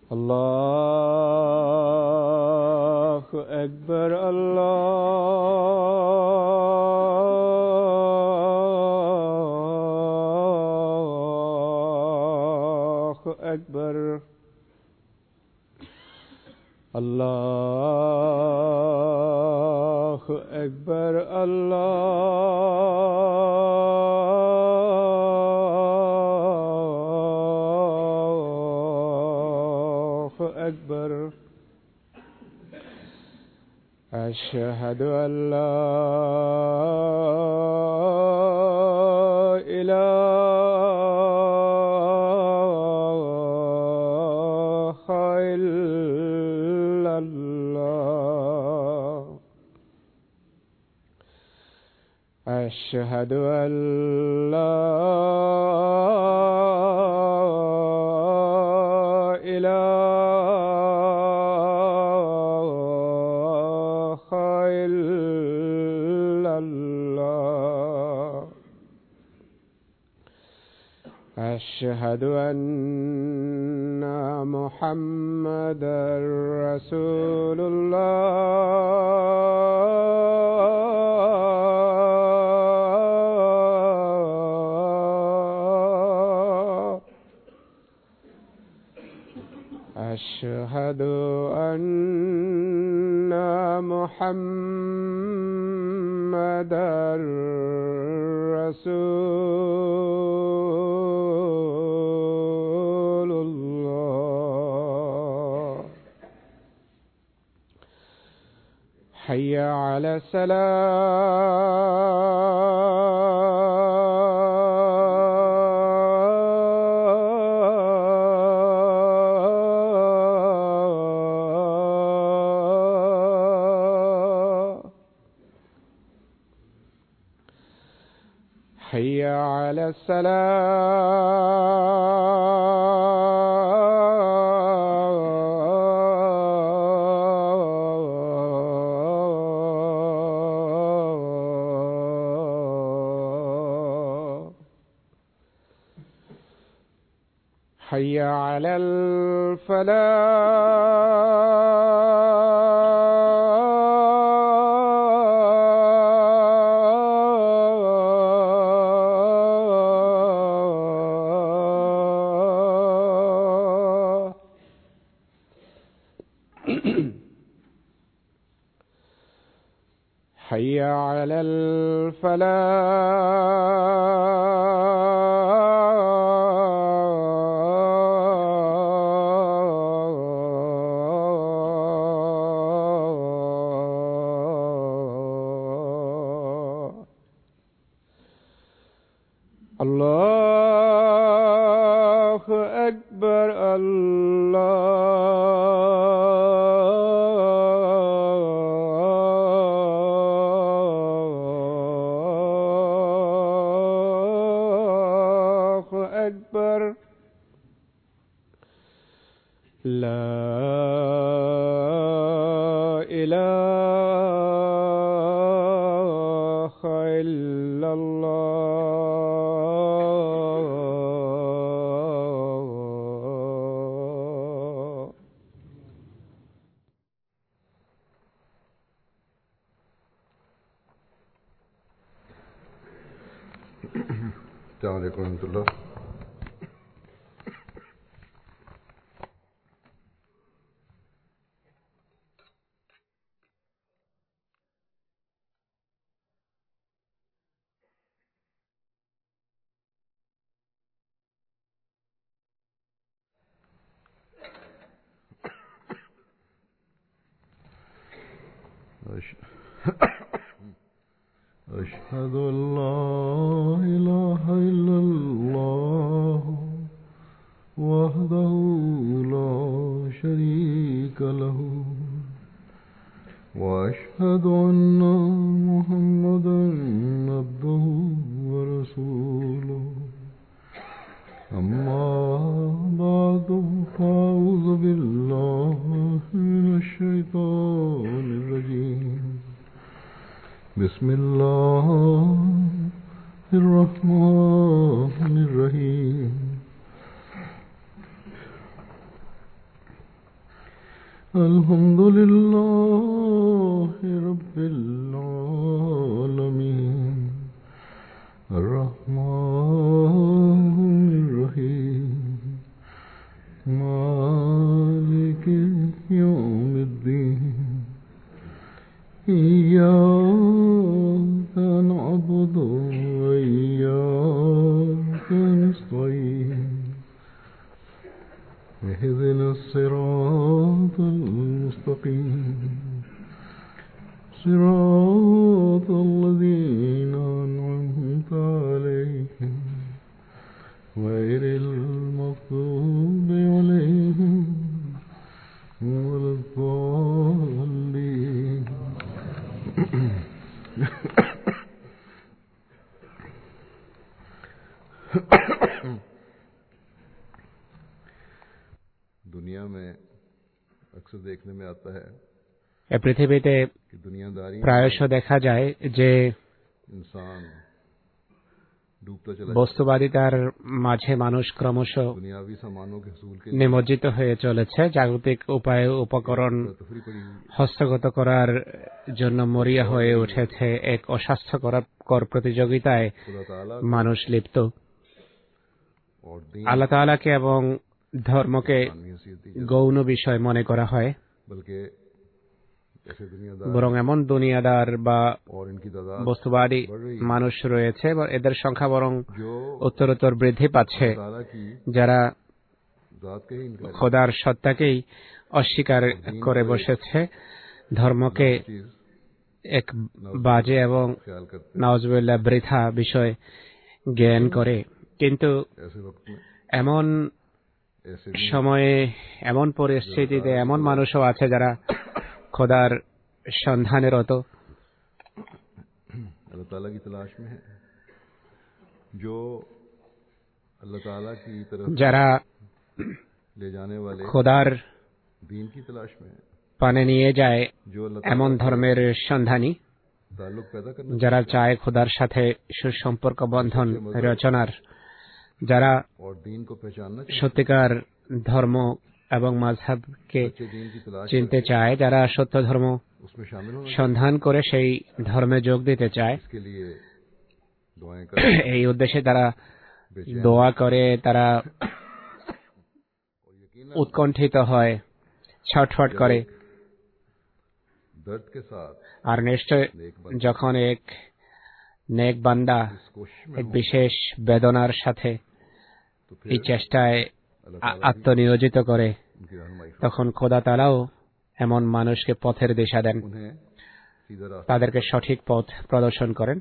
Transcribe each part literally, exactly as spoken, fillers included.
الله أكبر الله أكبر الله أكبر الله أكبر. أشهد أن لا إله إلا الله. أشهد أن لا إله إلا الله. أشهد أن محمدا رسول الله. أشهد أن محمدا رسول الله. حي على الصلاة. حي على الصلاة. حي على الفلاح. حي على الفلاح. الله أكبر الله أكبر. لا إله إلا الله. السلام عليكم ورحمة الله. أشهد أن لا إله إلا الله وحده لا شريك له وأشهد أن محمدا عبده ورسوله. أما بعد فأعوذ بالله من الشيطان الرجيم. بسم الله الرحمن الرحيم. الحمد لله رب العالمين الرحمن الرحيم مالك يوم الدين إياك نعبد وإياك نستعين اهدنا الصراط المستقيم صراط الذين أنعمت عليهم غير المغضوب عليهم ولا الضالين. दुनिया में अक्सर देखने में आता है এ পৃথিবীতে कि दुनियादारी প্রায়শ দেখা যায় যে इंसान डूबता चला বস্তুবাদিতার মাঝে মানুষ ক্রমশ दुनियावी सामानों के हसूल के নিমজ্জিত হয়ে চলেছে। জাগতিক উপায়ে উপকরণ तफरी पड़ी हुई হস্তগত করার জন্য মরিয়া হয়ে উঠেছে এক অস্বাস্থ্যকর প্রতিযোগিতায় खुदा ताला মানুষ লিপ্ত। और दीन আল্লাহ তাআলাকে এবং ধর্মকে की हैसियत दी গৌণ বিষয় মনে করা হয়, बल्कि ऐसे दुनियादार বরং এমন দুনিয়াদার বা और इनकी तादाद বস্তুবাদী মানুষ রয়েছে বা এদের সংখ্যা বরং जो উত্তরোত্তর বৃদ্ধি পাচ্ছে, ताला की যারা जात के ही इनकार খোদার সত্তাকেই অস্বীকার করে বসেছে, ধর্মকে चीज এক বাজে এবং ख्याल करते নাউজুবিল্লাহ বৃথা বিষয় জ্ঞান করে। কিন্তু ऐसे वक्त में এমন ऐसे সময়ে, এমন পরিস্থিতিতে এমন মানুষও আছে যারা খোদার সন্ধানে রত, अल्लाह ताला की तलाश में है, जो अल्लाह ताला की तरफ যারা ले जाने वाले খোদার दीन की तलाश में है, পানে নিয়ে যায় जो अल्लाह এমন ताला ধর্মের সন্ধানী, ताल्लुक पैदा करना যারা চায় খোদার সাথে সুসম্পর্ক বন্ধন রচনার, যারা और दीन को पहचानना चाहिए, সত্যিকার ধর্ম এবং মাযহাবকে सच्चे दीन की तलाश চিনতে চায়, যারা সত্য ধর্ম उसमें शामिल होना সন্ধান করে সেই ধর্মে যোগ দিতে চায়। इसके लिए दुआएं कर এই उद्देশ্যে তারা দোয়া করে, তারা উৎকণ্ঠিত হয়, ছটফট করে। दर्द के साथ আর নিশ্চয় যখন এক নেক বান্দা इस कोशिश में এক বিশেষ বেদনার সাথে तो এই फिर চেষ্টায় अल्लाह আ- আত্মনিয়োজিত করে, उनकी रहनुमाई তখন খোদা তাআলাও এমন মানুষকে পথের দিশা দেন, उन्हें सीधा रास्ता তাদেরকে সঠিক পথ প্রদর্শন করেন।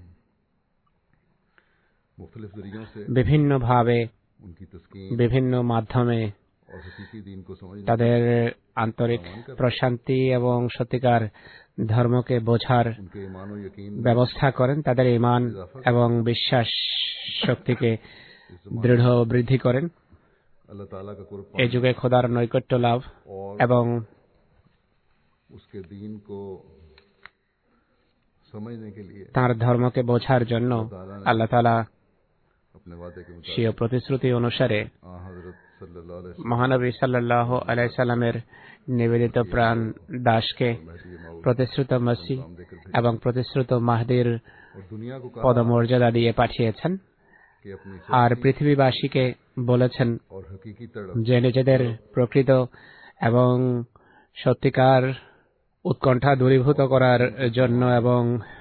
मुख्तलिफ जरियों से বিভিন্নভাবে, उनकी तस्कीन বিভিন্ন माध्यমে और हकीकी दीन को समझने তাদের আন্তরিক প্রশান্তি এবং সত্যিকার ধর্মকে বোঝার उनके ईमान और यकीन ব্যবস্থা করেন, তাদের ঈমান এবং বিশ্বাস শক্তিকে দৃঢ় বৃদ্ধি করেন। अल्लाह ताला का कुर्ब এই যুগে খোদার নৈকট্য লাভ और এবং उसके दीन को समझने के लिए তার ধর্মকে বোঝার জন্য আল্লাহ তাআলা अपने वादे के मुताबिक স্বীয় প্রতিশ্রুতি অনুসারে आ हजरत सल्लल्लाहु अलैहि মহানবী সাল্লাল্লাহু আলাইহি সাল্লামের নিবেদিত প্রাণ দাসকে वसल्लम প্রতিশ্রুত মসিহ এবং প্রতিশ্রুত মাহদির और दुनिया को कहा পদমর্যাদা দিয়ে পাঠিয়েছেন, कि अपनी আর পৃথিবীবাসীকে বলেছেন और हकीकी तड़प যে নিজেদের প্রকৃত এবং সত্যিকার উৎকণ্ঠা দূরীভূত করার জন্য এবং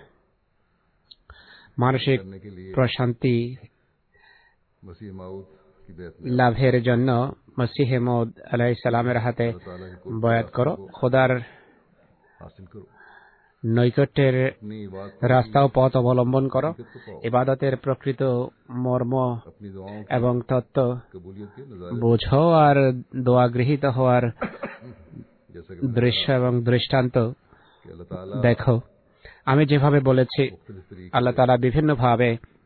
মানসিক करने के लिए প্রশান্তি मसीह माऊद की बैत में লাভের জন্য মসিহে মউদ আলাইহিস সালামের হাতে अल्लाह ताला के कुर्ब বয়াত করো, খোদার हासिल करो, নৈকট্যের अपनी इबादत রাস্তা ও পথ অবলম্বন করো, को पाओ, ইবাদতের প্রকৃত মর্ম अपनी दुआओं की এবং তত্ত্ব कबूलियत के नजारे বোঝো আর দোয়া গৃহীত হওয়ার जैसा कि দৃশ্য এবং দৃষ্টান্ত कि अल्लाह ताला দেখো। আমি যেভাবে বলেছি, मुख्तलिफ तरीके আল্লাহ তাআলা বিভিন্নভাবে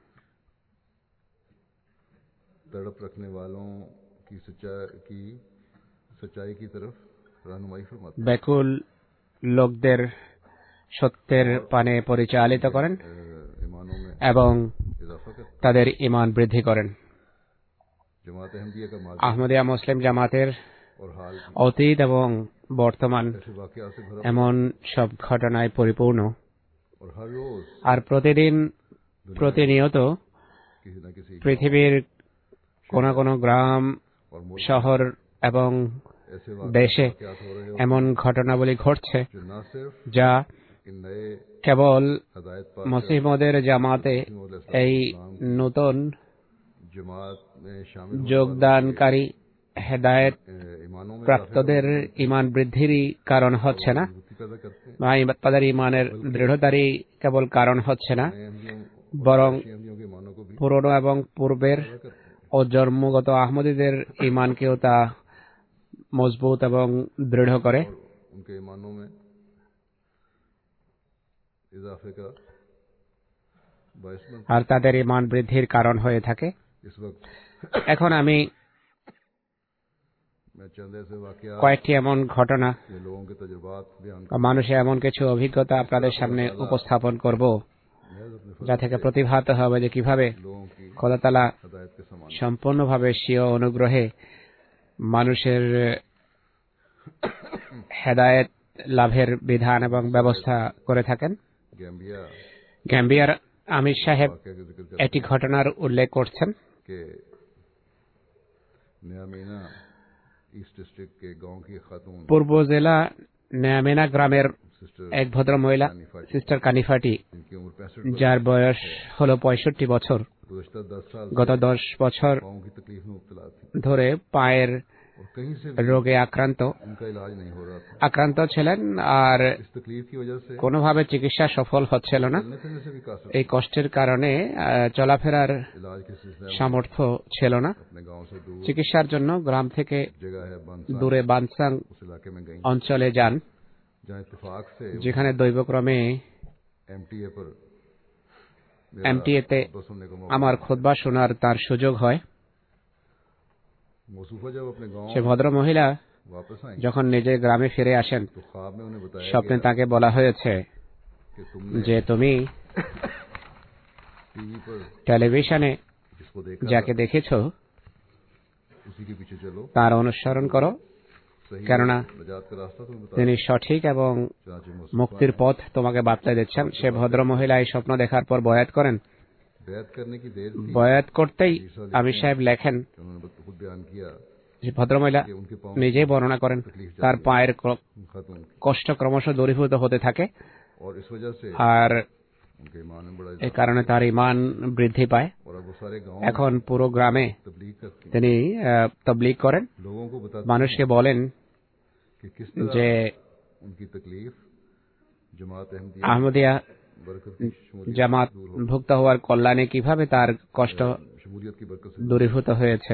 तड़प रखने वालों की सच्चाई की सच्चाई की तरफ रहनुमाई फरमाते ব্যাকুল লোকদের সত্যের পানে পরিচালিত করেন हैं, ईमानों में এবং इजाफा करते তাদের ঈমান বৃদ্ধি করেন। हैं। जमात अहमदिया का माजी আহমদিয়া মুসলিম জামাতের और हाल की অতীত এবং বর্তমান ऐसे वाकया से भरा এমন সব ঘটনায় পরিপূর্ণ। और हर रोज আর প্রতিদিন প্রতিনিয়ত किसी न किसी পৃথিবীর কোন কোন গ্রাম, और मुल्क শহর এবং ऐसे দেশে वाकयात हो रहे हो এমন ঘটনাবলী ঘটছে जो न सिर्फ যা इन नए কেবল हदायत पा মসিহমদের জামাতে এই নতুন जमात में शामिल होने যোগদানকারী হেদায়েত वाले ईमानों में প্রাপ্তদের ইমান বৃদ্ধিরই কারণ হচ্ছে না, मजबूती पैदा करते हैं। বা তাদের ইমানের দৃঢ়তারই কেবল কারণ হচ্ছে না, नए अहमदियों বরং अहमदियों के ईमानों को भी পুরনো এবং পূর্বের पैदा करते हैं। ও জন্মগত আহমদীদের ইমানকেও তা মজবুত এবং দৃঢ় করে। और उनके ईमानों में इजाफे का बायस बनते আর তাদের ইমান বৃদ্ধির কারণ হয়ে থাকে। हैं। इस वक्त এখন আমি मैं चंद ऐसे वाकया কয়েকটি এমন ঘটনা या लोगों के तजुर्बात बयान বা মানুষের এমন কিছু অভিজ্ঞতা আপনাদের সামনে উপস্থাপন করব, महज अपने যা থেকে প্রতিভাত হবে যে কিভাবে लोगों की খোদা তাআলা हदायत के समान সম্পূর্ণভাবে স্বীয় অনুগ্রহে মানুষের হেদায়েত লাভের বিধান এবং ব্যবস্থা করে থাকেন। गैम्बिया গ্যাম্বিয়ার আমির সাহেব वाकया का जिक्र करते একটি ঘটনার উল্লেখ করছেন। हैं कि नया मीना ईस्ट डिस्ट्रिक्ट के गांव की खातून পূর্ব জেলা নেয়ামেনা গ্রামের सिस्टर এক ভদ্র মহিলা সিস্টার কানিফাটি, जिनकी उम्र पैंसठ যার বয়স হল পঁয়ষট্টি বছর, गुज़श्ता दस साल গত দশ বছর पाँव की तकलीफ में मुब्तला थी ধরে পায়ের और कहीं से রোগে আক্রান্ত उनका इलाज नहीं हो रहा था। আক্রান্ত ছিলেন, আর इस तकलीफ की वजह से কোনোভাবে চিকিৎসা সফল হচ্ছিল না। चलने फिरने से भी कासिर এই कष्टेর কারণে আহ, চলাফেরার इलाज के सिलसिले में সামর্থ্য ছিল না। अपने गांव से दूर চিকিৎসার জন্য গ্রাম থেকে जगह है बंसा দূরে বানসাং उस इलाके में गई অঞ্চলে যান, जहाँ इत्तेफाक से যেখানে দৈবক্রমে एमटीए पर এমটিএ তে खुतबा सुनने को मौका আমার খুতবা শোনার তার সুযোগ হয়। मौसूफा जब अपने गांव সে ভদ্র মহিলা वापस आई যখন নিজের গ্রামে ফিরে আসেন, तो ख्वाब में उन्हें बताया স্বপ্নে তাকে বলা হয়েছে कि तुमने যে তুমি टीवी पर টেলিভিশনে जिसको देखा যাকে দেখেছ उसी के पीछे चलो, তার অনুসরণ করো, सही কেননা नजात का रास्ता तुम्हें बता তিনি সঠিক এবং चनाचे मौसूफा মুক্তির পথ তোমাকে বাতলে দিচ্ছেন। সে ভদ্র মহিলা এই স্বপ্ন দেখার পর বয়াত করেন। बैत करने की देर थी বয়াত করতেই আমির সাহেব লেখেন, कि उन्होंने खुद बयान किया যে ভদ্রমহিলা कि उनके पाँव নিজেই বর্ণনা করেন তার পায়ের ক- खातून কষ্ট ক্রমশ দূরীভূত হতে থাকে, और इस वजह से আর उनके ईमान में बड़ा এই কারণে তার ইমান বৃদ্ধি পায়। और अब वो सारे गांव এখন পুরো গ্রামে तबलीग करती তিনি আহ, তবলিগ করেন, लोगों को बताते মানুষকে বলেন कि किस तरह যে उनकी तकलीफ जमात अहमदिया আহমদিয়া बरकत की शमूलियत জামাত ভুক্ত হওয়ার কল্যাণে কিভাবে তার কষ্ট शमूलियत की बरकत से দূরীভূত হয়েছে।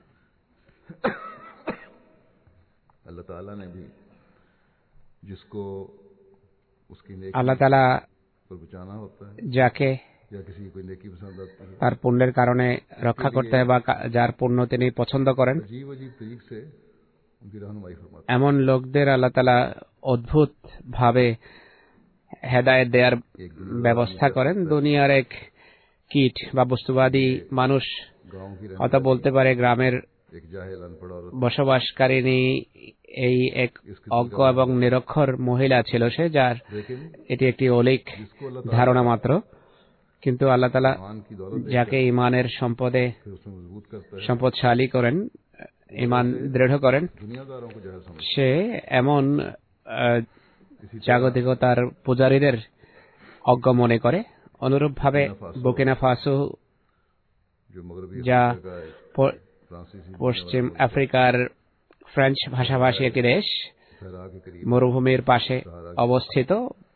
अल्लाह ताला ने भी जिसको उसकी नेकी আল্লাহ তাআলা पर बचाना होता है যাকে या किसी की कोई नेकी पसंद आती है তার পুণ্যের কারণে রক্ষা করতে হয় বা কা- যার পুণ্য তিনি পছন্দ করেন, अजीब अजीब तरीक से उनकी रहनुमाई फरमाते এমন লোকদের আল্লাহ তাআলা অদ্ভুত ভাবে হেদায়েত দেওয়ার ব্যবস্থা করেন। দুনিয়ার এক কীট বা বস্তুবাদী মানুষ हैं। गांव की কথা বলতে পারে গ্রামের एक जाहिल अनपढ़ औरत বসবাসকারিনী এই এক অজ্ঞ এবং নিরক্ষর মহিলা ছিল সে, যার लेकिन এটি একটি অলিক जिसको अल्लाह ধারণা মাত্র, কিন্তু আল্লাহ তাআলা ईमान की दौलत दे যাকে ইমানের সম্পদে फिर उसमें मजबूत करता है সম্পদশালী করেন, ইমান দৃঢ় করেন, दुनियादारों को जहर समझ সে এমন আহ, জাগতিকতার পূজারীদের অজ্ঞ মনে করে। অনুরূপভাবে বুকিনা ফাসো, जो मगरबी যা अफ्रीका का एक প- फ्रांसीसी পশ্চিম আফ্রিকার ফ্রেঞ্চ ভাষাভাষী একটি দেশ, सहरा के करीब মরুভূমির পাশে অবস্থিত,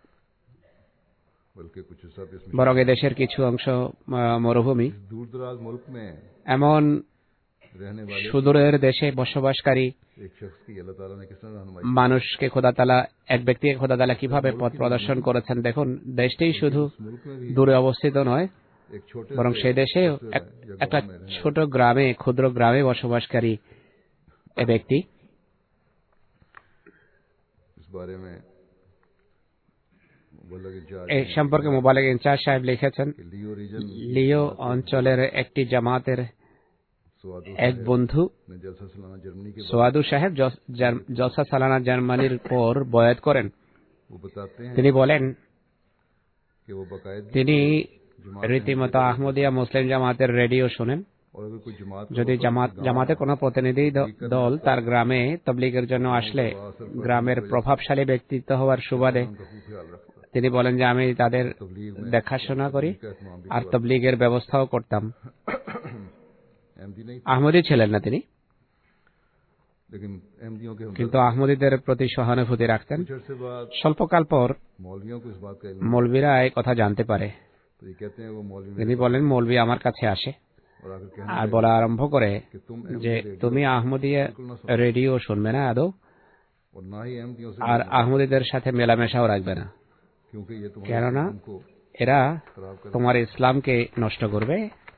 बल्कि कुछ सब इसमें বরং এ দেশের কিছু অংশ আহ, মরুভূমি। दूर दराज मुल्क में এমন रहने वाले সুদূরের দেশে বসবাসকারী एक शख्स की अल्लाह ताला ने किस तरह रहनुमाई মানুষকে খোদা তাআলা, এক ব্যক্তিকে খোদা তাআলা কিভাবে পথ প্রদর্শন করেছেন দেখুন। দেশটি শুধু इस मुल्क में भी দূরে অবস্থিত নয়, एक छोटे বরং से সেই দেশে कस्बे এক- में या একটা गांव में रहने ছোট গ্রামে, ক্ষুদ্র গ্রামে বসবাসকারী এ ব্যক্তি। वाले इस बारे में बोला कि जा এই সম্পর্কে মোবালেক ইনচার্জ সাহেব লিখেছেন, लियो रीजन লিও অঞ্চলের একটি জামাতের सवादू এক বন্ধু ने जलसा सालाना जर्मनी के সোয়াদু সাহেব জস- জার- জলসা সালানা জার্মানির পর বয়াত করেন। वो बताते हैं তিনি বলেন कि वो बाकायदगी তিনি जमात রীতিমতো আহমদিয়া মুসলিম জামাতের রেডিও শোনেন। और अगर कोई जमात का যদি वफद জামাত गांव জামাতে কোনো প্রতিনিধি দ- দল তার গ্রামে তবলিগের জন্য আসলে গ্রামের প্রভাবশালী ব্যক্তিত্ব হওয়ার সুবাদে उनका खूब ख्याल रखता है। তিনি বলেন যে আমি তাদের तबलीग में দেখাশোনা করি उनका एहतमाम भी আর करवाता তবলিগের ব্যবস্থাও করতাম। है। अहमदी नहीं थे, আহমদি ছিলেন না তিনি, लेकिन अहमदियों के কিন্তু আহমদীদের প্রতি সহানুভূতি রাখতেন। कुछ अरसे बाद স্বল্পকাল পর मौलवियों को इस बात का इल्म, মৌলবীরা এই কথা জানতে পারে। तो ये कहते हैं वो मौलवी তিনি বলেন মৌলবী আমার কাছে আসে और आकर कहने আর लगे বলা আরম্ভ করে कि तुम যে अहमदी তুমি আহমদিয়া রেডিও শুনবে না আদৌ, और ना ही अहमदियों से আর আহমদীদের সাথে মেলামেশাও রাখবে না, क्योंकि ये तुम्हारे কেননা इस्लाम को এরা खराब कर তোমার ইসলামকে নষ্ট করবে।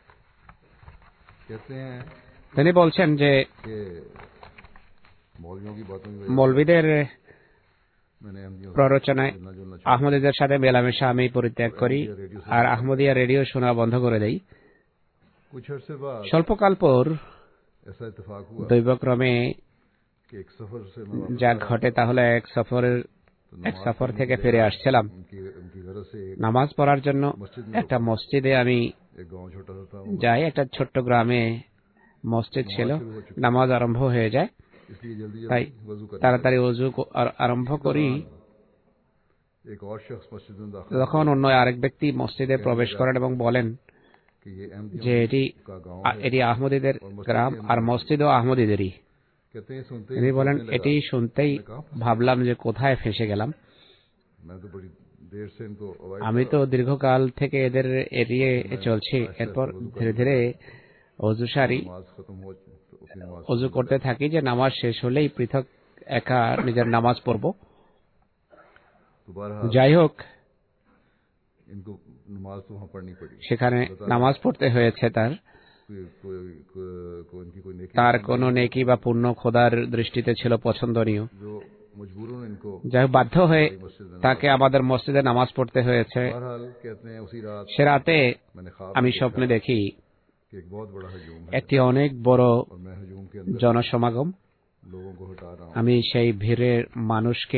कहते हैं তিনি বলছেন যে कि मौलवियों की बातों की वजह মৌলবীদের से मैंने अहमदियों से প্ররোচনায় मिलना जुलना छोड़ আহমদীদের সাথে মেলামেশা আমি পরিত্যাগ করি আর আহমদিয়া রেডিও শোনা বন্ধ করে দেই। कुछ अरसे बाद স্বল্পকাল পর ऐसा इत्तेफाक हुआ দৈবক্রমে कि एक सफर से मैं वापस যা आया, ঘটে তা হলো এক সফরের तो এক नमाज সফর पढ़ने থেকে के ফিরে लिए আসছিলাম। उनकी उनकी गरज से एक, নামাজ পড়ার জন্য मस्जिद में একটা মসজিদে আমি एक गांव छोटा सा था, যাই। একটা ছোট্ট গ্রামে মসজিদ ছিল, নামাজ আরম্ভ হয়ে যায়। इसलिए जल्दी তাই जल्दी वजू करने তাড়াতাড়ি ওযু ক- আর- আরম্ভ করি। लगा। एक और शख्स मस्जिद में दाखिल তখন অন্য আরেক ব্যক্তি মসজিদে প্রবেশ করেন এবং বলেন कि ये अहमदियों যে এটি का गांव আ- এটি আহমদীদের গ্রাম আর মসজিদও আহমদীদেরই। कहते हैं सुनते তিনি ही বলেন सोचने लगा, এটি শুনতেই ভাবলাম যে কোথায় ফেঁসে গেলাম। मैं तो बड़ी देर से इनको अवॉइड আমি তো দীর্ঘকাল থেকে এদের এড়িয়ে চলছি। এরপর ধীরে ধীরে অজু সারি, नमाज खत्म हो तो अपनी नमाज অজু করতে থাকি যে নামাজ শেষ হলেই পৃথক একা নিজের নামাজ পড়ব। दोबारा যাই হোক, इनको नमाज तो वहाँ पढ़नी पड़ी, সেখানে নামাজ পড়তে হয়েছে তার। कोई कोई को- को इनकी कोई नेकी তার কোনো নেকি বা পুণ্য খোদার দৃষ্টিতে ছিল পছন্দনীয়। जो मजबूरन इनको যাই হোক, বাধ্য হয়ে मस्जिद में তাকে আমাদের মসজিদে নামাজ পড়তে হয়েছে। बहरहाल कहते हैं उसी रात সে রাতে मैंने ख्वाब আমি में স্বপ্নে देखा দেখি कि एक बहुत बड़ा हजूम है একটি অনেক বড় और मैं हजूम के अंदर জনসমাগম। लोगों को हटा रहा हूँ আমি সেই ভিড়ের মানুষকে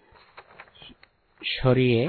সরিয়ে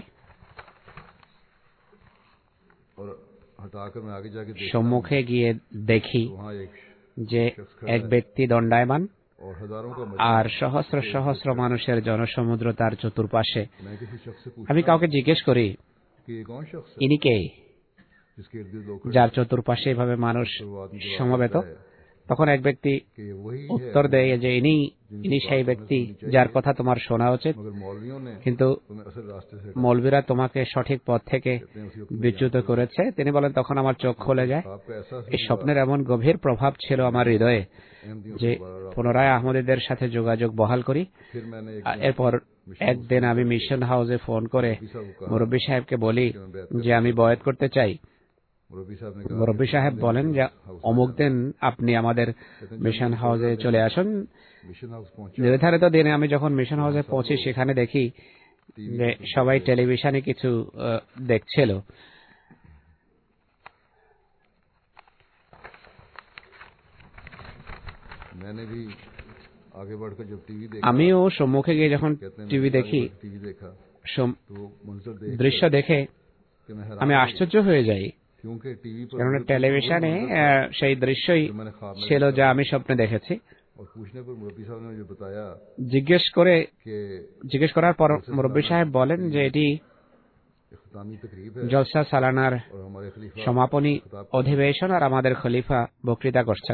और हटाकर मैं आगे जाके देखता हूँ সম্মুখে গিয়ে দেখি तो वहाँ एक যে এক ব্যক্তি দণ্ডায়মান और हजारों का আর সহস্র সহস্র মানুষের জনসমুদ্র তার চতুর্পাশে। मैं किसी शख्स से पूछा আমি কাউকে জিজ্ঞেস করি कि ये कौन शख्स है ইনি কে, जिसके इर्द गिर्द लोग खड़े যার চতুর্পাশে এভাবে মানুষ हैं? तो वो आदमी जवाब সমবেত। देता है তখন এক ব্যক্তি कि ये वही है উত্তর দেয় যে ইনি ইনি সেই ব্যক্তি যার কথা তোমার শোনা উচিত, मगर मौलवियों ने কিন্তু तुम्हें असल रास्ते से মৌলবীরা তোমাকে সঠিক পথ থেকে कहते हैं उसी वक्त বিচ্যুত করেছে। তিনি বলেন তখন আমার চোখ খুলে যায়। आपका ऐसा এই স্বপ্নের এমন গভীর প্রভাব ছিল আমার হৃদয়ে अहमदियों যে से दोबारा পুনরায় আহমদীদের সাথে যোগাযোগ বহাল করি। फिर मैंने एक আর এরপর একদিন আমি মিশন হাউসে ফোন করে मुरब्बी साहब को कहा মুরব্বী সাহেবকে বলি कि मैं बैत যে আমি বয়াত করতে চাই। मुरब्बी साहब ने कहा মুরব্বী সাহেব বলেন যে অমুক দিন আপনি আমাদের মিশন হাউসে চলে আসুন। मिशन हाउस पहुंचे নির্ধারিত দিনে আমি যখন মিশন হাউসে পৌঁছি সেখানে দেখি যে সবাই টেলিভিশনে কিছু আহ, দেখছিল। मैंने भी आगे बढ़कर जब टीवी देखा আমিও সম্মুখে গিয়ে যখন कहते हैं টিভি দেখি, टीवी देखा সম- तो मंजर देख দৃশ্য দেখে कि मैं हैरान আমি हो गया, আশ্চর্য হয়ে যাই। क्योंकि टीवी पर কেননা मुझे টেলিভিশনে कुछ আহ, সেই দৃশ্যই जो मैंने ख्वाब में ছিল যা আমি স্বপ্নে দেখেছি। और पूछने पर मुरब्बी साहब ने मुझे बताया জিজ্ঞেস করে कि জিজ্ঞেস করার পর মুরব্বী সাহেব বলেন যে এটি इख्तितामी तकरीब है জলসা সালানার और हमारे खलीफा সমাপনী खिताब অধিবেশন আর আমাদের খলিফা বক্তৃতা করছেন।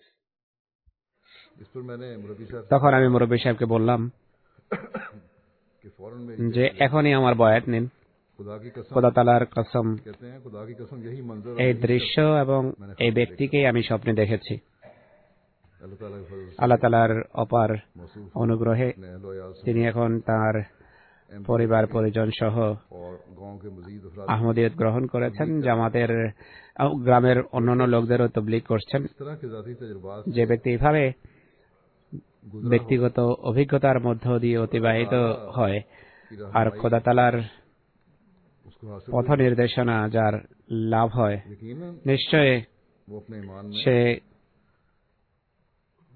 इस पर मैंने मुरब्बी साहब से তখন আমি মুরব্বী সাহেবকে বললাম कि फौरन में যে এখনই আমার বয়াত নিন। खुदा की कसम খোদা তাআলার কসম, कहते हैं खुदा की कसम यही मंजर এই দৃশ্য এবং এই ব্যক্তিকেই আমি স্বপ্নে দেখেছি। अल्लाह ताला के फजल से আল্লাহ তাআলার অপার मौसूफ অনুগ্রহে अपने अहल व अयाल से তিনি এখন তার পরিবার পরিজন সহ और गांव के मजीद अफराद আহমদিয়ত গ্রহণ করেছেন। জামাতের আহ, গ্রামের অন্যান্য লোকদেরও তবলিগ করছেন। इस तरह के जाती तजुर्बात যে ব্যক্তি এভাবে ব্যক্তিগত অভিজ্ঞতার মধ্য দিয়ে অতিবাহিত হয় की राह আর খোদা তাআলার उसको हासिल পথ নির্দেশনা যার লাভ হয়, यकीनन নিশ্চয় वो अपने ईमान में সে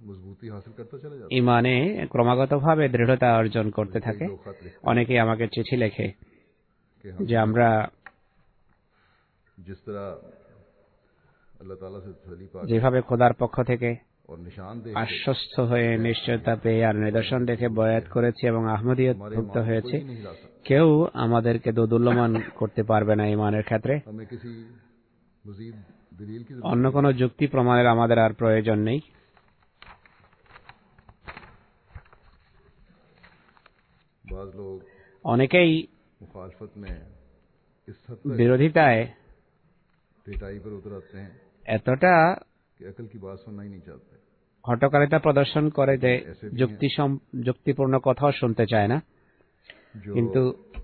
मजबूती हासिल करता चला जाता ইমানে ক্রমাগতভাবে দৃঢ়তা অর্জন করতে है। থাকে। कई लोग खत लिखते অনেকেই আমাকে চিঠি লেখে हैं कि हम যে আমরা जिस तरह अल्लाह ताला से तसल्ली पा के যেভাবে খোদার পক্ষ থেকে और निशान देख के আশ্বস্ত হয়ে নিশ্চয়তা পেয়ে আর নিদর্শন দেখে বয়াত করেছি এবং আহমদিয়ত हमारे ভুক্ত ईमान को হয়েছে, कोई नहीं हिला सकता। কেউ আমাদেরকে দোদুল্যমান করতে পারবে না ইমানের ক্ষেত্রে। हमें किसी मजीद दलील की जरूरत অন্য কোনো যুক্তি প্রমাণের আমাদের আর প্রয়োজন নেই। बाज लोग অনেকেই मुखालफत में इस हद तक বিরোধিতায় पिटाई पर उतर आते हैं এতটা कि अकल की बात सुनना ही नहीं चाहते। হটকারিতা প্রদর্শন করে যে যুক্তি যুক্তিপূর্ণ কথাও শুনতে চায় না। जो কিন্তু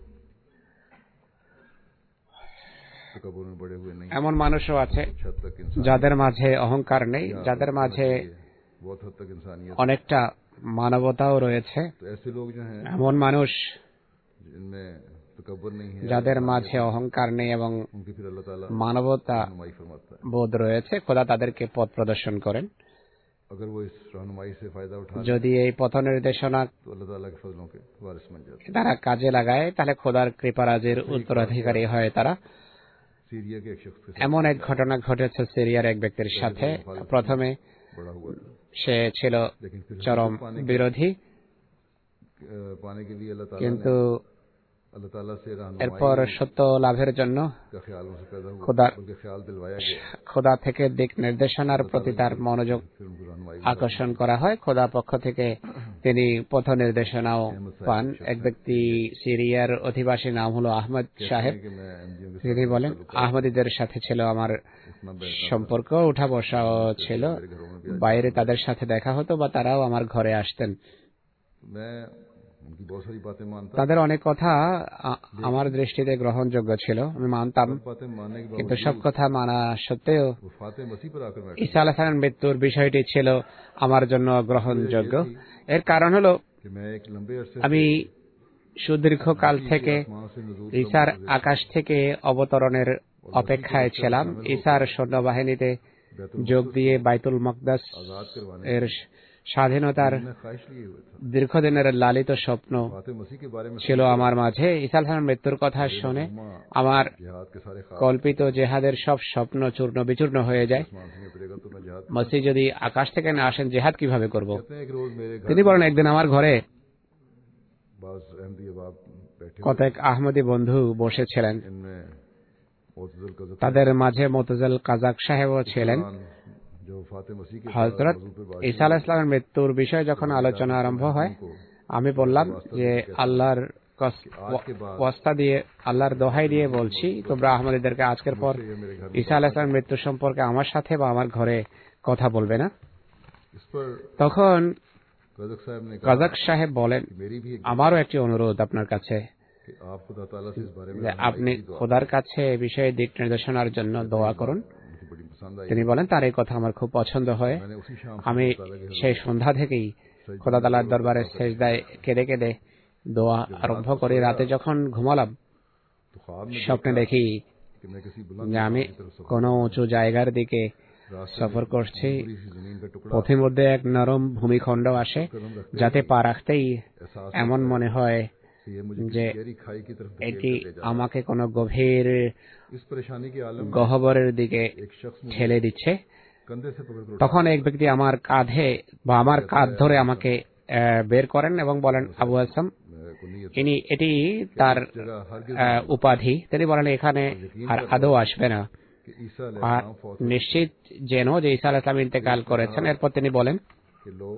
तकब्बुर में बड़े हुए नहीं, এমন মানুষও আছে कुछ हद तक इंसान যাদের মাঝে অহংকার নেই, যাদের মাঝে बहुत हद तक इंसानियत। অনেকটা মানবতাও রয়েছে। तो ऐसे लोग जो हैं এমন মানুষ जिनमें तकब्बुर नहीं है, যাদের মাঝে অহংকার নেই এবং उनकी फिर अल्लाह ताला মানবতা रहनुमाई फरमाता है। বোধ রয়েছে, খোদা তাদেরকে পথ প্রদর্শন করেন। अगर वो इस रहनुमाई से फायदा उठा ले যদি এই পথ নির্দেশনা तो अल्लाह ताला के फजलों के वारिस बन जाते हैं। তারা কাজে লাগায় তাহলে খোদার কৃপারাজের উত্তরাধিকারী হয় তারা। सीरिया के एक शख्स के এমন এক ঘটনা ঘটেছে সিরিয়ার এক ব্যক্তির সাথে। প্রথমে साथ बड़ा हुआ था, সে ছিল लेकिन फिर চরম বিরোধী, अ, पाने के लिए अल्लाह ताला কিন্তু ने अल्लाह ताला से এরপর रहनुमाई সত্য লাভের জন্য का ख्याल उनसे पैदा हुआ, खुदा उनके ख्याल दिलवाया गया, খোদা থেকে দিক নির্দেশনার প্রতি তার মনোযোগ फिर उनको रहनुमाई আকর্ষণ করা হয়। খোদা পক্ষ থেকে তিনি পথ নির্দেশনাও পান। এক ব্যক্তি সিরিয়ার অধিবাসী, নাম হলো আহমদ সাহেব। कि मैं एमजीएम के তিনি বলেন আহমদীদের সাথে ছিল আমার उठना बैठना, সম্পর্ক, উঠা বসাও ছিল, मेरे घरों में भी বাইরে তাদের সাথে দেখা হতো বা তারাও আমার ঘরে আসতেন। मैं उनकी बहुत सारी बातें मानता, তাদের অনেক কথা আ- আমার দৃষ্টিতে গ্রহণযোগ্য ছিল, আমি মানতাম। सब बातें मानने के কিন্তু बावजूद সব কথা মানা সত্ত্বেও वो फाते मसीह पर आकर बैठे। ঈসা আলাইহিস সালামের মৃত্যুর বিষয়টি ছিল আমার জন্য গ্রহণযোগ্য। এর কারণ হলো कि मैं एक लंबे अरसे আমি সুদীর্ঘকাল থেকে आसमान से नजूल ঈসার आकाश থেকে অবতরণের অপেক্ষায় ছিলাম। ঈসার সৈন্যবাহিনীতে যোগ দিয়ে বাইতুল মকদাস आजाद करवाने এর স্বাধীনতার में ख्वाहिश लिए हुए था। দীর্ঘদিনের লালিত স্বপ্ন फाते मसीह के बारे में ছিল আমার মাঝে। ঈসা আলাইহিস সালামের মৃত্যুর কথা শুনে আমার जिहाद के सारे ख्वाब কল্পিত জেহাদের সব স্বপ্ন চূর্ণ বিচূর্ণ হয়ে যায়। आसमान से उतरेगा तो मैं जिहाद মসিহ যদি আকাশ থেকে না আসেন, জেহাদ কিভাবে করব? कहते हैं। एक रोज मेरे घर তিনি বলেন একদিন আমার ঘরে बाज अहमदी अहबाब बैठे हुए, কতক আহমদী বন্ধু বসেছিলেন। इनमें मोतज़िल कज़क তাদের মাঝে মোতাজেল কাজাক সাহেবও ছিলেন। जो फाते मसीह के হযরত ঈসা আলাইহিস সালামের মৃত্যুর বিষয়ে যখন আলোচনা আরম্ভ হয়, আমি বললাম যে আল্লাহর কস- ওয়াস্তা দিয়ে, আল্লাহর দোহাই দিয়ে বলছি, তোমরা আহমদীদেরকে আজকের পর ঈসা আলাইহিস সালামের মৃত্যু সম্পর্কে আমার সাথে বা আমার ঘরে কথা বলবে না। इस पर তখন कज़क साहब ने कहा কাজাক সাহেব বলেন, कि मेरी भी एक আমারও একটি অনুরোধ আপনার কাছে, कि आप खुदा ताला से इस बारे में যে আপনি খোদার কাছে এ বিষয়ে দিক নির্দেশনার জন্য দোয়া করুন। मुझे बड़ी पसंद आई। তিনি বলেন তার এই কথা আমার খুব পছন্দ হয়। मैंने उसी शाम আমি সেই সন্ধ্যা থেকেই খোদা তাআলার দরবারে সেজদায় কেঁদে কেঁদে দোয়া আরম্ভ করি। রাতে যখন ঘুমালাম, तो ख्वाब में স্বপ্নে দেখি कि मैं किसी बुलंद যে আমি की तरफ सफर কোনো উঁচু জায়গার दिके সফর করছি। पूरी सी जमीन का टुकड़ा পথের মধ্যে এক নরম ভূমিখণ্ড আসে, যাতে পা রাখতেই एहसास এমন মনে হয় कि ये मुझे যে किसी गहरी खाई की तरफ এটি धकेल कर ले जा रहा আমাকে কোনো গভীর है। इस परेशानी के आलम में গহ্বরের দিকে एक शख्स मुझे ঠেলে দিচ্ছে। कंधे से पकड़ कर उठा, তখন এক ব্যক্তি আমার কাঁধে বা আমার কাঁধ ধরে আমাকে আহ, বের করেন এবং বলেন, আবু আসম। मेरे को नियत ইনি এটি তার जगह हरगिज আহ, उपाधि। তিনি বলেন এখানে আর আদৌ আসবে না, कि ईसा আর अलैहिस्सलाम फौत নিশ্চিত যেন যে ঈসা আলাইহিস সালাম ইন্তেকাল করেছেন। এরপর তিনি বলেন, के लो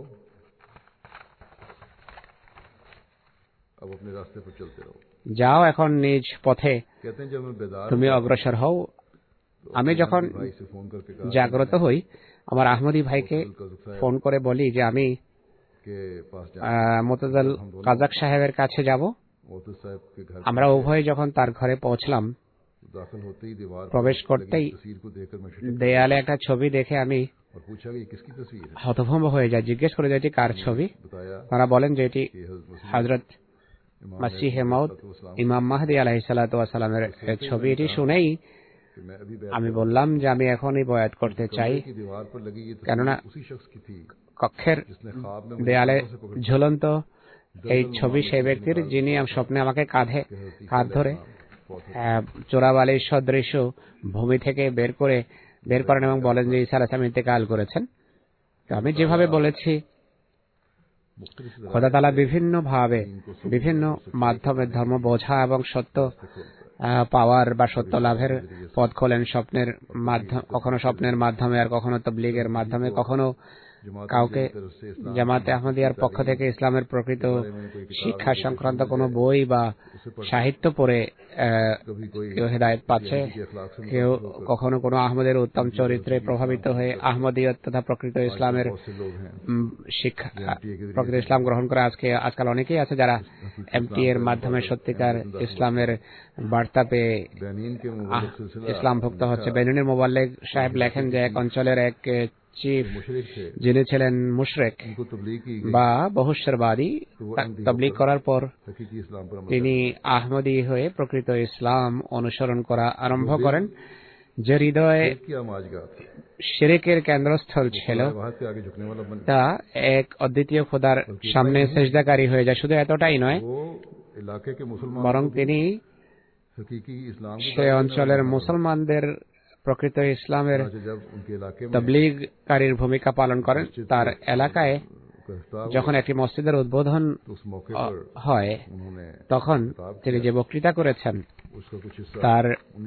अब अपने रास्ते पर चलते रहो। যাও এখন নিজ পথে कहते हैं जब मैं बेदार তুমি অগ্রসর হও। আমি যখন भाई से फोन करके कहा জাগ্রত হই, আমার আহমদী ভাইকে ফোন করে বলি যে আমি के पास जा, আহ, মোতাজাল কাজাক সাহেবের কাছে যাব। मोहतज साहब के घर আমরা উভয়ে যখন তার ঘরে পৌঁছলাম, दाखिल होते ही दीवार पर প্রবেশ করতেই लगी तस्वीर को देखकर मैं शटक দেয়ালে একটা ছবি দেখে আমি और पूछा कि ये किसकी तस्वीर है। হতভম্ব হয়ে যাই। জিজ্ঞেস করে যে এটি কার ছবি। बताया তারা বলেন যে এটি कि हज़रत मसीह হযরত इमाम মাসিহে महदी মাউদ अलैहिस्सलाम ইমাম মাহদী আলাইহিস সালাতু ওয়াস সালামের ছবি। এটি শুনেই আমি বললাম যে আমি এখনই বয়াত করতে চাই, কেননা কক্ষের দেয়ালে ঝুলন্ত এই ছবি সেই ব্যক্তির যিনি স্বপ্নে আমাকে কাঁধে কাঁধ ধরে চোরাবালির সদৃশ ভূমি থেকে বের করে বের করেন এবং বলেন যে ঈসা আলাইহিস সালাম ইন্তেকাল করেছেন। তো আমি যেভাবে বলেছি, খোদা তাআলা বিভিন্ন ভাবে বিভিন্ন মাধ্যমে ধর্ম বোঝা এবং সত্য পাওয়ার বা সত্য লাভের পথ খোলেন স্বপ্নের মাধ্যমে, কখনো স্বপ্নের মাধ্যমে, আর কখনো তাবলীগের মাধ্যমে, কখনো কাউকে জামাতে আহমদিয়ার পক্ষ থেকে ইসলামের প্রকৃত শিক্ষা সংক্রান্ত কোনো বই বা সাহিত্য পড়ে কেউ হেদায়েত পাচ্ছে, কেউ কখনো কোনো আহমদের উত্তম চরিত্রে প্রভাবিত হয়ে আহমদিয়ত তথা প্রকৃত ইসলামের শিক্ষা প্রকৃত ইসলাম গ্রহণ করে। আজকে আজকাল অনেকেই আছে যারা এমটি এর মাধ্যমে সত্যিকার ইসলামের বার্তা পেয়ে ইসলাম ভুক্ত হচ্ছে। বেনুনির মোবাল্লেগ সাহেব লেখেন যে এক অঞ্চলের এক চিফ যিনি ছিলেন মুশরিক বা বহুশ্বরবাদী, তাবলীগ করার পর তিনি আহমদী হয়ে প্রকৃত ইসলাম অনুসরণ করা আরম্ভ করেন, যে হৃদয়ে শিরকের কেন্দ্রস্থল ছিল তা এক অদ্বিতীয় খোদার সামনে সেজদাকারী হয়ে যায়। শুধু এতটাই নয়, বরং তিনি সে অঞ্চলের মুসলমানদের প্রকৃত ইসলামের তাবলীগকারীর ভূমিকা পালন করেন। তার এলাকায় যখন একটি মসজিদের উদ্বোধন হয়, তখন তিনি যে বক্তৃতা করেছেন তার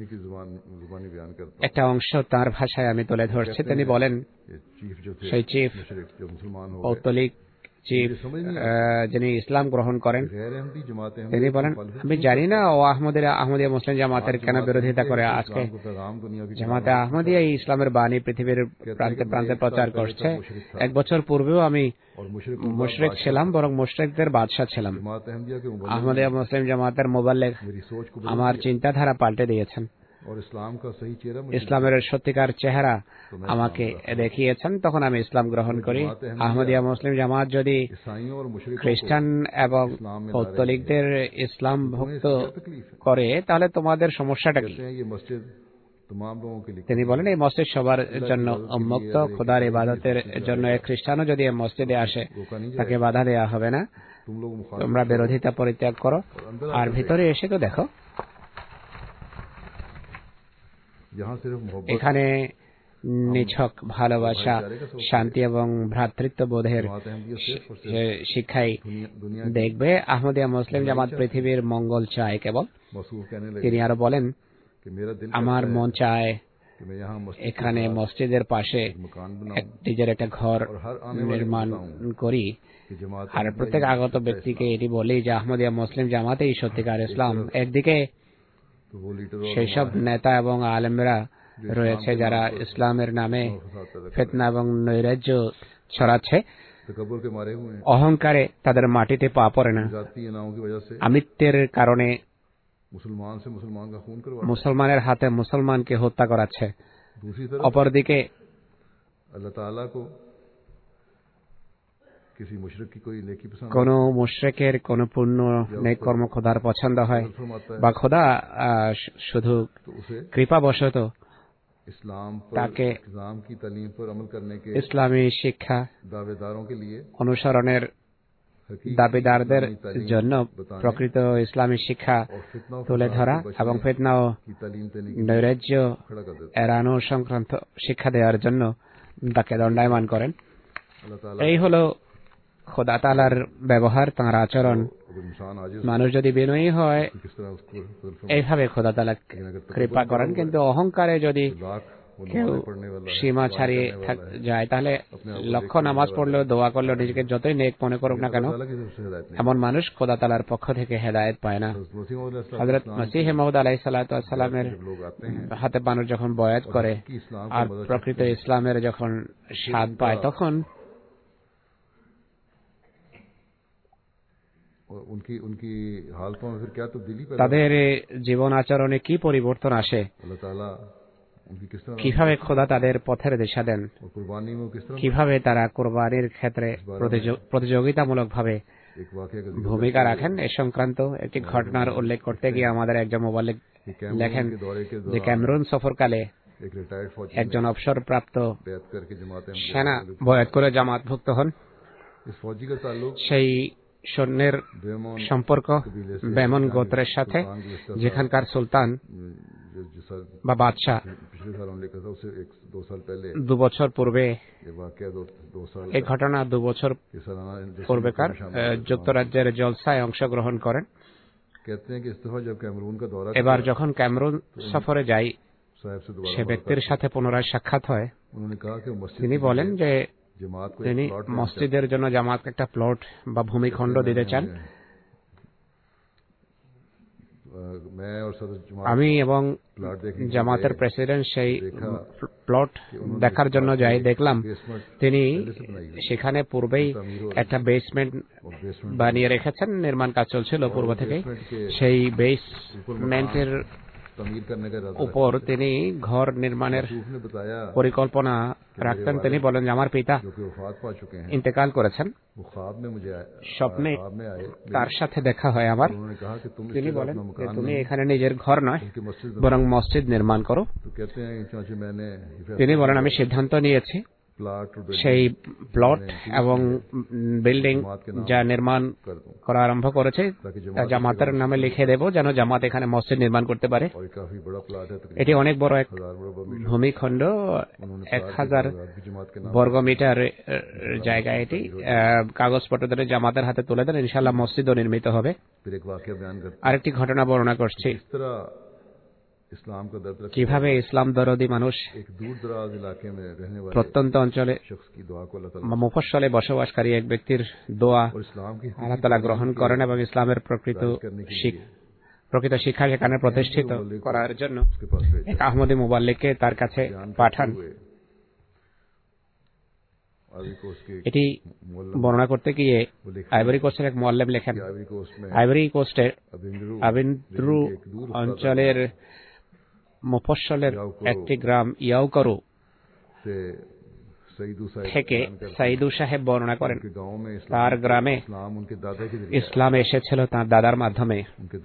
একটা অংশ তার ভাষায় আমি তুলে ধরছি। তিনি বলেন, সেই চিফ পৌত্তলিক চিফ যিনি ইসলাম গ্রহণ করেন, তিনি বলেন, আমি জানি না ও আহমদিয়া আহমদিয়া মুসলিম জামাতের কেন বিরোধিতা করে। আজকে জামাতে আহমদিয়া এই ইসলামের বাণী পৃথিবীর প্রান্তে প্রান্তে প্রচার করছে। এক বছর পূর্বেও আমি মুশরিক ছিলাম, বরং মুশরিকদের বাদশা ছিলাম। আহমদিয়া মুসলিম জামাতের মোবাল্লেগ আমার চিন্তাধারা পাল্টে দিয়েছেন, ইসলামের সত্যিকার চেহারা আমাকে দেখিয়েছেন। তখন আমি ইসলাম গ্রহণ করি। আহমদিয়া মুসলিম জামাত যদি খ্রিস্টান এবং পৌত্তলিকদের ইসলাম ভুক্ত করে, তাহলে তোমাদের সমস্যাটা কি? তিনি বলেন, এই মসজিদ সবার জন্য উন্মুক্ত, খোদার ইবাদতের জন্য এক খ্রিস্টানও যদি এই মসজিদে আসে তাকে বাধা দেওয়া হবে না। তোমরা বিরোধিতা পরিত্যাগ করো আর ভিতরে এসে তো দেখো। এখানে নিছক ভালোবাসা, শান্তি এবং ভ্রাতৃত্ব বোধের শিক্ষাই দেখবে। আহমদিয়া মুসলিম জামাত পৃথিবীর মঙ্গল চায় কেবল। তিনি আরো বলেন, আমার মন চায় এখানে মসজিদের পাশে নিজের একটা ঘর নির্মাণ করি, আর প্রত্যেক আগত ব্যক্তিকে এটি বলি যে আহমদিয়া মুসলিম জামাতেই সত্যিকার ইসলাম। একদিকে সেই সব নেতা এবং আলেমরা রয়েছে যারা ইসলামের নামে ফিতনা এবং নৈরাজ্য ছড়াচ্ছে, অহংকারে তাদের মাটিতে পা পড়ে না, আমিত্বের কারণে মুসলমানের হাতে মুসলমানকে হত্যা করাচ্ছে। অপরদিকে কোন মুশরিকের কোন পূর্ণ নেক কর্ম খোদার পছন্দ হয় বা খোদা শুধু কৃপাবশত তাকে ইসলামী শিক্ষা অনুসরণের দাবিদারদের জন্য প্রকৃত ইসলামী শিক্ষা তুলে ধরা এবং ফিতনা ও নৈরাজ্য এড়ানো সংক্রান্ত শিক্ষা দেওয়ার জন্য তাকে দণ্ডায়মান করেন। এই হলো খোদা তাআলার ব্যবহার, তাঁর আচরণ। মানুষ যদি বিনয়ী হয়, এইভাবে খোদা তাআলা কৃপা করেন। কিন্তু অহংকারে যদি কেউ সীমা ছাড়িয়ে যায়, তাহলে লক্ষ নামাজ পড়লেও দোয়া করলেও নিজেকে যতই নেক মনে করুক না কেন, এমন মানুষ খোদা তাআলার পক্ষ থেকে হেদায়েত পায় না। হযরত মসিহ মাউদ আলাইহিস সালাতু ওয়াস সালামের হাতে মানুষ যখন বয়াত করে আর প্রকৃত ইসলামের যখন স্বাদ পায়, তখন তাদের জীবন আচরণে কি পরিবর্তন আসে, কিভাবে খোদা তাদের পথের দিশা দেন, কিভাবে তারা কুরবানির ক্ষেত্রে প্রতিযোগিতামূলক ভাবে ভূমিকা রাখেন, এ সংক্রান্ত একটি ঘটনার উল্লেখ করতে গিয়ে আমাদের একজন মোবাল্লিগ লেখেন যে ক্যামেরুন সফরকালে একজন অবসরপ্রাপ্ত সেনা বয়াত করে জামাতভুক্ত হন। সেই সৈন্যের সম্পর্ক বেমন গোত্রের সাথে, যেখানকার সুলতান বা বাদশাহ দু বছর পূর্বে, এই ঘটনা দু বছর পূর্বেকার, যুক্তরাজ্যের জলসায় অংশগ্রহণ করেন। এবার যখন ক্যামেরুন সফরে যাই, সে ব্যক্তির সাথে পুনরায় সাক্ষাৎ হয়। তিনি বলেন যে তিনি মসজিদের জন্য জামাতকে একটা প্লট বা ভূমিখণ্ড দিতে চান। আমি এবং জামাতের প্রেসিডেন্ট সেই প্লট দেখার জন্য যাই। দেখলাম তিনি সেখানে পূর্বেই একটা বেসমেন্ট বানিয়ে রেখেছেন, নির্মাণ কাজ চলছিল পূর্ব থেকে। সেই বেসমেন্টের উপর তিনি ঘর নির্মাণের পরিকল্পনা রাখতেন। তিনি বলেন যে আমার পিতা ইন্তেকাল করেছেন, স্বপ্নে তার সাথে দেখা হয় আমার। তিনি বলেন যে তুমি এখানে নিজের ঘর নয় বরং মসজিদ নির্মাণ করো। তিনি বলেন আমি সিদ্ধান্ত নিয়েছি সেই প্লট এবং বিল্ডিং যা নির্মাণ করা আরম্ভ করেছে তা জামাতের নামে লিখে দেব, যেন জামাত এখানে মসজিদ নির্মাণ করতে পারে। এটি অনেক বড় এক ভূমিখণ্ড, এক হাজার বর্গমিটার জায়গা। এটি কাগজপত্র ধরে জামাতের হাতে তুলে দেন, ইনশাআল্লাহ মসজিদও নির্মিত হবে। আরেকটি ঘটনা বর্ণনা করছি, কিভাবে ইসলাম দরদি মানুষ প্রত্যন্ত অঞ্চলে মুফস্সলে বসবাসকারী এক ব্যক্তির দোয়া আল্লাহ তাআলা গ্রহণ করেন এবং ইসলামের প্রকৃত প্রকৃত শিক্ষা সেখানে প্রতিষ্ঠিত করার জন্য এক আহমদী মুবাল্লিগকে তার কাছে পাঠান। এটি বর্ণনা করতে গিয়ে আইভরি কোস্টের এক মুআল্লিম লেখেন, আইভরি কোস্টের আবিন্দ্রু অঞ্চলের মুফস্সলের একটি গ্রাম ইয়াউকারু থেকে সাইদু সাহেব বর্ণনা করেন তার গ্রামে ইসলাম এসেছিল তার দাদার মাধ্যমে।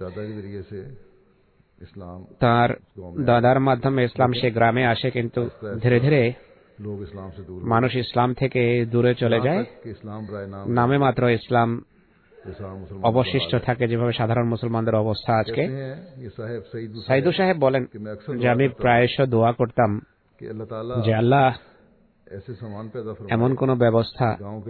তার দাদার মাধ্যমে ইসলাম সে গ্রামে আসে, কিন্তু ধীরে ধীরে মানুষ ইসলাম থেকে দূরে চলে যায়। নামে মাত্র ইসলাম অবশিষ্ট থাকে, যেভাবে সাধারণ মুসলমানদের অবস্থা আজকে। সাইদু সাহেব বলেন যে আমি প্রায়শ দোয়া করতাম যে আল্লাহ এমন কোন ব্যবস্থা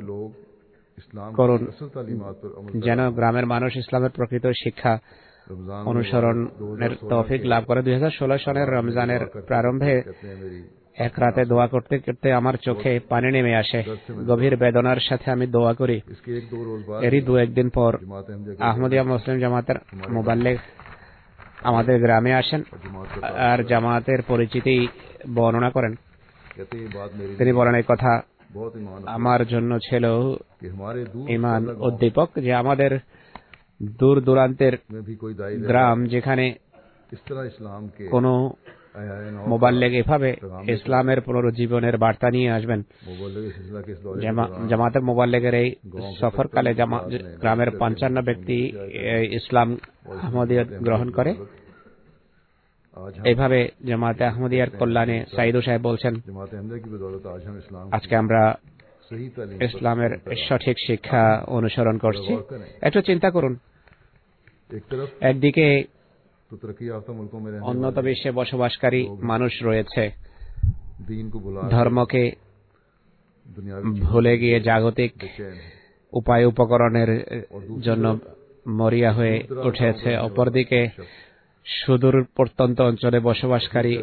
করুন যেন গ্রামের মানুষ ইসলামের প্রকৃত শিক্ষা অনুসরণের তৌফিক লাভ করে। দুই হাজার ষোলো সনের রমজানের প্রারম্ভে এক রাতে দোয়া করতে করতে আমার চোখে পানি নেমে আসে। গভীর বেদনার সাথে আমি দোয়া করি। এরই দু একদিন পর আহমদিয়া মুসলিম জামাতের মুবাল্লিগ আমাদের গ্রামে আসেন আর জামাতের পরিচিতি বর্ণনা করেন। তিনি বলেন এই কথা আমার জন্য ছিল ঈমান উদ্দীপক যে আমাদের দূর দূরান্তের গ্রাম, যেখানে কোন মুবাল্লিগ এভাবে ইসলামের পুনরুজ্জীবনের বার্তা নিয়ে আসবেন। জামাতের মুবাল্লিগের এই সফরকালে গ্রামের পঞ্চান্ন ব্যক্তি ইসলাম আহমদিয়ত গ্রহণ করে। এইভাবে জামাতে আহমদিয়ার কল্যাণে সাইদু সাহেব বলছেন আজকে আমরা ইসলামের সঠিক শিক্ষা অনুসরণ করছি। একটু চিন্তা করুন, একদিকে উন্নত বিশ্বে বসবাসকারী মানুষ রয়েছে, ধর্মকে ভুলে গিয়ে জাগতিক উপায় উপকরণের জন্য মরিয়া হয়ে উঠেছে। অপরদিকে সুদূর প্রত্যন্ত অঞ্চলে বসবাসকারী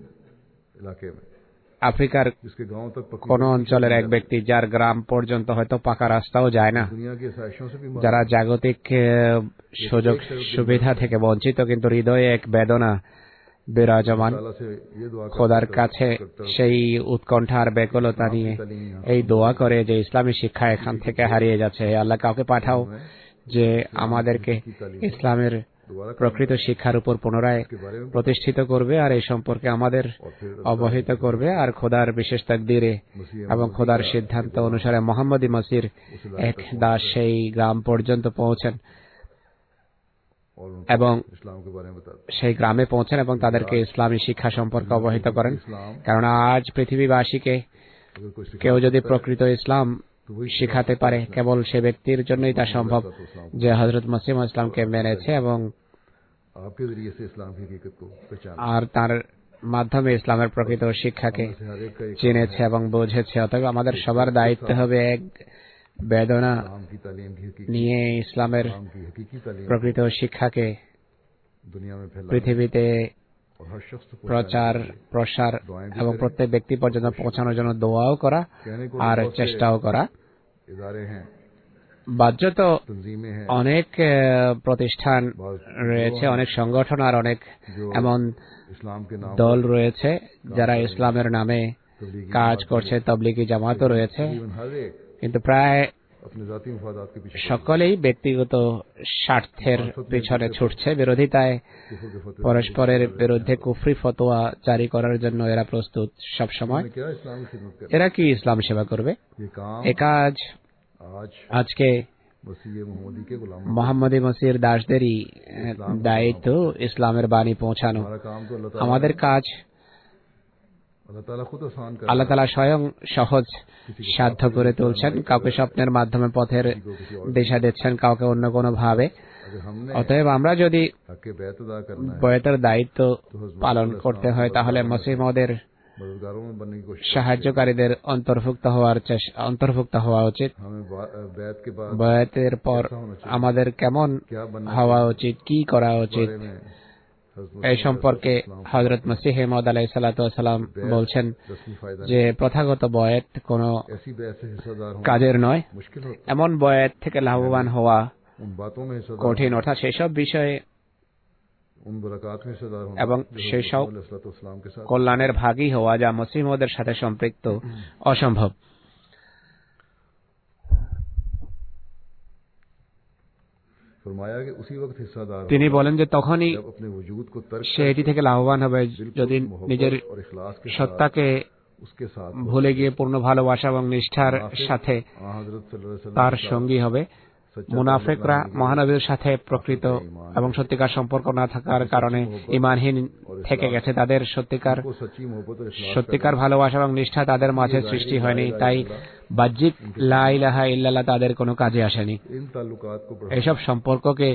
আফ্রিকার কোন অঞ্চলের এক ব্যক্তি, যার গ্রাম পর্যন্ত হয়তো পাকা রাস্তাও যায় না, যারা জাগতিক সুযোগ সুবিধা থেকে বঞ্চিত, কিন্তু হৃদয়ে এক বেদনা বিরাজমান। খোদার কাছে সেই উৎকণ্ঠা আর ব্যাকুলতা নিয়ে এই দোয়া করে যে ইসলামী শিক্ষা এখান থেকে হারিয়ে যাচ্ছে। আল্লাহ কাউকে পাঠাও যে আমাদেরকে ইসলামের প্রকৃত শিক্ষার উপর পুনরায় প্রতিষ্ঠিত করবে আর এই সম্পর্কে আমাদের অবহিত করবে। আর খোদার বিশেষ তাকদীরে এবং খোদার সিদ্ধান্ত অনুসারে মোহাম্মদী মসির এক দাস সেই গ্রাম পর্যন্ত পৌঁছেন। এবং সেই গ্রামে পৌঁছেন এবং তাদেরকে ইসলামী শিক্ষা সম্পর্কে অবহিত করেন। কারণ আজ পৃথিবীবাসীকে কেউ যদি প্রকৃত ইসলাম শিখাতে পারে, কেবল সে ব্যক্তির জন্যই তা সম্ভব যে হযরত মসিহ ইসলামকে মেনেছে এবং আর তার মাধ্যমে ইসলামের প্রকৃত শিক্ষাকে চিনেছে এবং বুঝেছে। অতএব আমাদের সবার দায়িত্ব হবে এক বেদনা নিয়ে ইসলামের প্রকৃত শিক্ষাকে পৃথিবীতে প্রচার প্রসার এবং প্রত্যেক ব্যক্তি পর্যন্ত পৌঁছানোর জন্য দোয়াও করা আর চেষ্টাও করা। বাহ্যত অনেক প্রতিষ্ঠান রয়েছে, অনেক সংগঠন আর অনেক এমন দল রয়েছে যারা ইসলামের নামে কাজ করছে, তবলিগি জামাতও রয়েছে, কিন্তু প্রায় সকলেই ব্যক্তিগত স্বার্থের পিছনে ছুটছে। বিরোধিতায় পরস্পরের বিরুদ্ধে কুফরি ফতোয়া জারি করার জন্য এরা প্রস্তুত সব সময়। এরা কি ইসলাম সেবা করবে? এ কাজ আজকে মোহাম্মদী মসির দাসদেরই দায়িত্ব ইসলামের বাণী পৌঁছানো। আমাদের কাজ আল্লাহ তাআলা স্বয়ং সহজ সাধ্য করে তুলছেন। কাউকে স্বপ্নের মাধ্যমে পথের দিশা দিচ্ছেন, কাউকে অন্য কোনো ভাবে। অতএব আমরা যদি বয়াতের দায়িত্ব পালন করতে হয় তাহলে মসিহ মাউদের সাহায্যকারীদের অন্তর্ভুক্ত হওয়ার অন্তর্ভুক্ত হওয়া উচিত। বয়াতের পর আমাদের কেমন হওয়া উচিত, কি করা উচিত, এই সম্পর্কে হযরত মসিহ মাউদ আলাইহিস সালাতু ওয়াস সালাম বলছেন যে প্রথাগত বয়াত কোনো কাজের নয়। এমন বয়াত থেকে লাভবান হওয়া কঠিন, অর্থাৎ সেসব বিষয়ে এবং সেসব কল্যাণের ভাগী হওয়া যা মসিহ মাউদের সাথে সম্পৃক্ত অসম্ভব। তিনি বলেন যে তখনই সে এটি থেকে লাভবান হবে যদি নিজের সত্তাকে ভুলে গিয়ে পূর্ণ ভালোবাসা এবং নিষ্ঠার সাথে তার সঙ্গী হবে। মুনাফিকরা মহানবীর সাথে প্রকৃত এবং সত্যিকার সম্পর্ক না থাকার কারণে ঈমানহীন থেকে গেছে। তাদের সত্যিকার সত্যিকার ভালোবাসা এবং নিষ্ঠা তাদের মাঝে সৃষ্টি হয়নি, তাই বাহ্যিক লা ইলাহা ইল্লাল্লাহ তাদের কোনো কাজে আসেনি। এসব সম্পর্ককে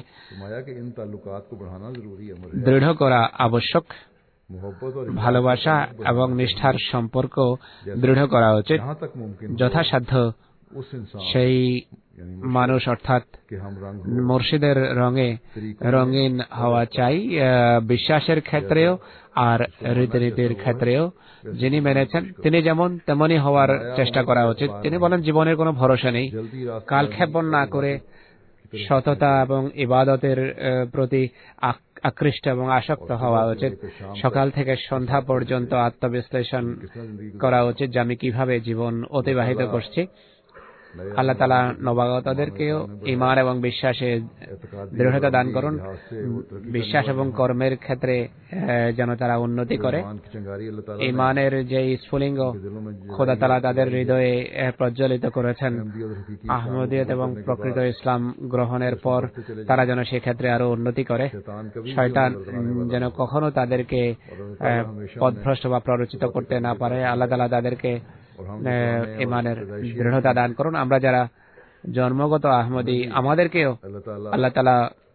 দৃঢ় করা আবশ্যক। ভালোবাসা এবং নিষ্ঠার সম্পর্ক দৃঢ় করা উচিত। যথাসাধ্য সেই মানুষ অর্থাৎ মুর্শিদের রঙে রঙিন হওয়া চাই, বিশ্বাসের ক্ষেত্রেও আর রীতিনীতির ক্ষেত্রেও। যিনি মেনেছেন তিনি যেমন তেমনি হওয়ার চেষ্টা করা উচিত। তিনি বলেন জীবনের কোনো ভরসা নেই। কালক্ষেপণ না করে সততা এবং ইবাদতের প্রতি আকৃষ্ট এবং আসক্ত হওয়া উচিত। সকাল থেকে সন্ধ্যা পর্যন্ত আত্মবিশ্লেষণ করা উচিত যে আমি কিভাবে জীবন অতিবাহিত করছি। আল্লাহ তাআলা নবাগতদেরকেও ঈমান এবং বিশ্বাসে দৃঢ়তা দান করুন। বিশ্বাস এবং কর্মের ক্ষেত্রে যেন তারা উন্নতি করে। ঈমানের যে স্ফুলিঙ্গ খোদা তাআলা তাদের হৃদয়ে প্রজ্বলিত করেছেন আহমদিয়ত এবং প্রকৃত ইসলাম গ্রহণের পর, তারা যেন সেক্ষেত্রে আরো উন্নতি করে। শয়তান যেন কখনো তাদেরকে পথভ্রষ্ট বা প্ররোচিত করতে না পারে। আল্লাহ তাআলা তাদেরকে ঈমানের দৃঢ়তা দান করুন। আমরা যারা জন্মগত আহমদী, আমাদেরকেও আল্লাহ তাআলা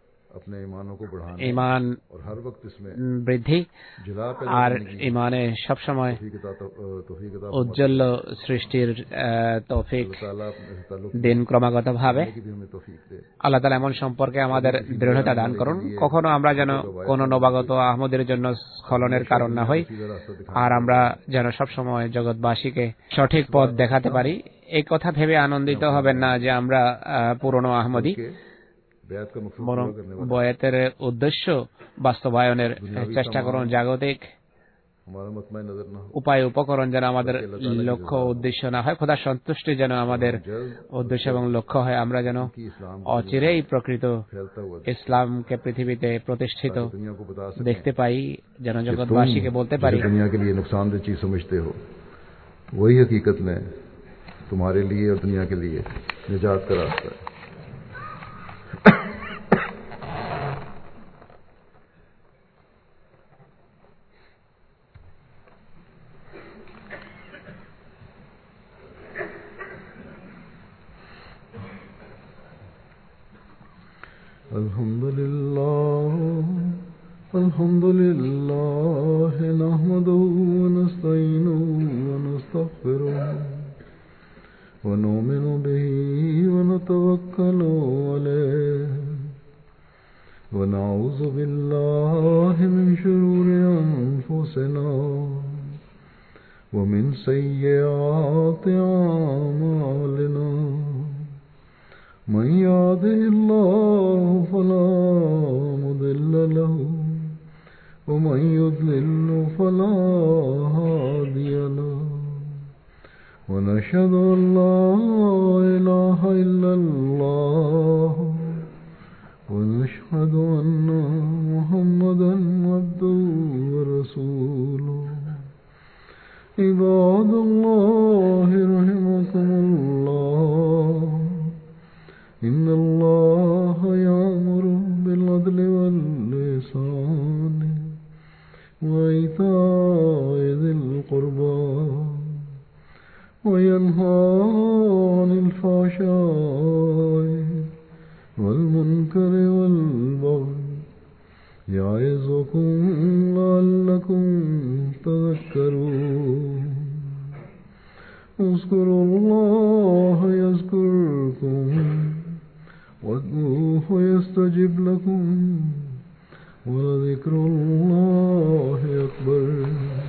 ঈমান বৃদ্ধি আর ঈমানে সবসময় উজ্জ্বল সৃষ্টির তৌফিক দিন ক্রমাগত ভাবে। আল্লাহ তাআলা এমন সম্পর্কে আমাদের দৃঢ়তা দান করুন কখনো আমরা যেন কোন নবাগত আহমদের জন্য স্খলনের কারণ না হই, আর আমরা যেন সবসময় জগৎবাসীকে সঠিক পথ দেখাতে পারি। এই কথা ভেবে আনন্দিত হবেন না যে আমরা পুরনো আহমদী, বরং বয়াতের উদ্দেশ্য বাস্তবায়নের চেষ্টা করুন। জাগতিক উপায় উপকরণ যেন আমাদের লক্ষ্য উদ্দেশ্য না হয়, খোদার সন্তুষ্টি যেন আমাদের উদ্দেশ্য এবং লক্ষ্য হয়। আমরা যেন অচিরেই প্রকৃত ইসলামকে পৃথিবীতে প্রতিষ্ঠিত দেখতে পাই, যেন জগৎবাসীকে বলতে পারি दुनिया के लिए नुकसानदेह चीज समझते हो वही हकीकत में तुम्हारे लिए और दुनिया के लिए निजात का रास्ता है। الحمد لله الحمد لله نحمده ونستعينه ونستغفره ونؤمن به ونتوكل عليه ونعوذ بالله من شرور أنفسنا ومن سيئات أعمالنا من يهده الله فلا مضل له ومن يضلل فلا هادي له ونشهد أن لا إله إلا الله ونشهد أن محمدا عبده ورسوله عباد الله رحمكم الله إن الله يأمر بالعدل والإحسان وإيتاء ذي القربى وينهى عن الفحشاء والمنكر والبغي يعظكم لعلكم تذكرون اذكروا الله يذكركم وادعوه يستجب لكم ولذكر الله أكبر.